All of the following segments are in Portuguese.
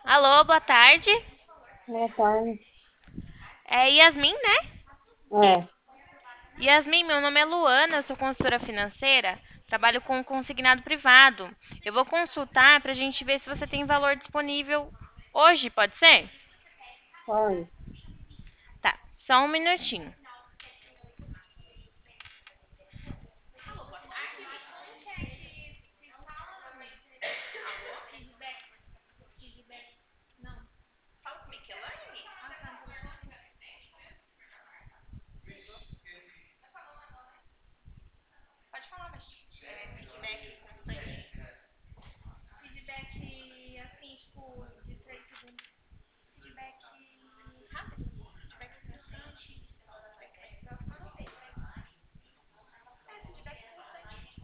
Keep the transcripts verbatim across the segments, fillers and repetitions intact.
Alô, boa tarde. Boa tarde. É Yasmin, né? É, Yasmin, meu nome é Luana, eu sou consultora financeira, trabalho com consignado privado. Eu vou consultar para a gente ver se você tem valor disponível hoje, pode ser? pode. Tá, só um minutinho. Pode falar, mas é, feedback constante. Feedback assim, tipo, de três segundos. Feedback rápido. Feedback constante. Feedback próxima vez. É, feedback constante.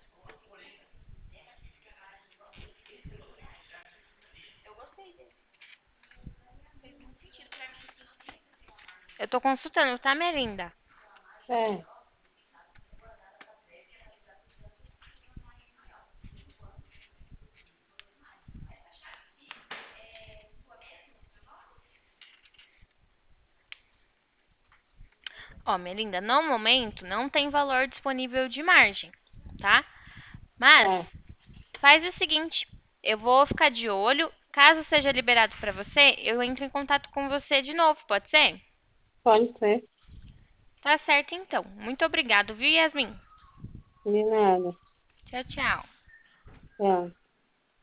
Eu gostei desse. Fez muito sentido pra mim. Eu tô consultando, tá, minha linda? É, Ó, minha linda, no momento não tem valor disponível de margem, tá? é, Mas faz o seguinte, eu vou ficar de olho. Caso seja liberado para você, eu entro em contato com você de novo, pode ser? pode ser. Tá certo então. Muito obrigado, viu, Yasmin? De nada. Tchau, tchau. Tchau.